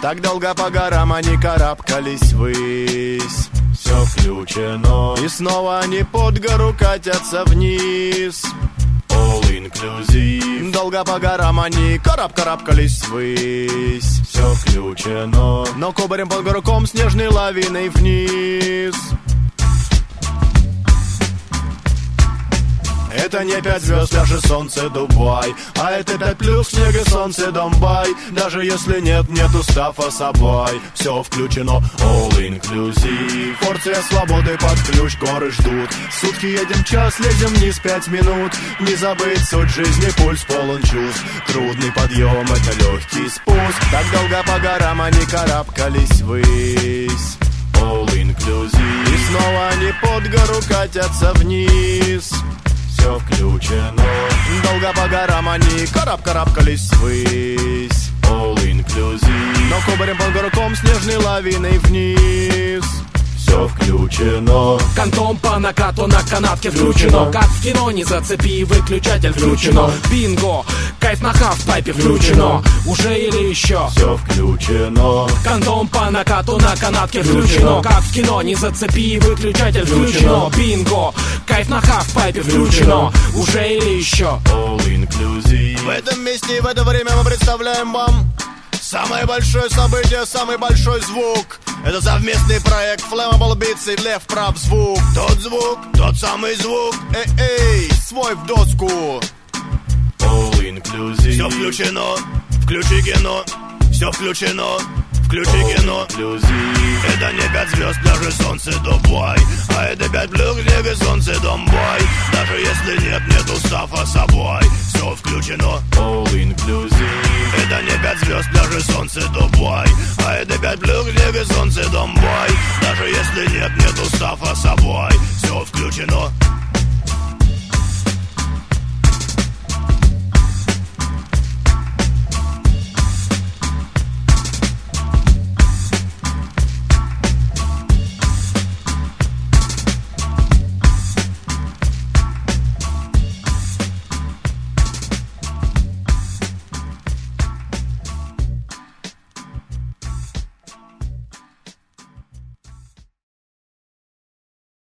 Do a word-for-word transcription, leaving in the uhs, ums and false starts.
Так долго по горам они карабкались ввысь. Все включено. И снова они под гору катятся вниз. All inclusive. Долго по горам они караб-карабкались ввысь. Все включено. Но кубарем под гору ком снежной лавиной вниз. Это не пять звезд, даже солнце Дубай. А это пять плюс снег и солнце Домбай. Даже если нет, нет устава собой. Все включено, all inclusive. Порция свободы под ключ, горы ждут. Сутки едем час, лезем вниз пять минут. Не забыть суть жизни, пульс полон чувств. Трудный подъем, это легкий спуск. Так долго по горам они карабкались ввысь. All inclusive. И снова они под гору катятся вниз. Все включено. Долго по горам они караб-карабкались ввысь. All inclusive. Но кубарем под гору ком снежной лавиной вниз. Все включено. Кантом по накату на канатке включено. Как в кино, не зацепи, выключатель включено. Бинго, кайф на хавпайпе включено. Уже или еще? Все включено. Кантом по накату на канатке включено. Как в кино, не зацепи, выключатель включено. Бинго, кайф на хавпайпе включено. Уже или еще? All inclusive. В этом месте и в это время мы представляем вам самое большое событие, самый большой звук. Это совместный проект Flammable Beats и Лев Прав звук. Тот звук, тот самый звук. Эй-эй, свой в доску. All inclusive. Все включено, включи кино. Все включено, включи кино. Это не пять звезд, даже солнце Дубай. А это пять плюс снег и солнце Домбай. Даже если нет, нет устава собой. Все включено, all inclusive. Это не пять звезд, даже солнце Дубай. А это пять плюс снег и солнце Домбай.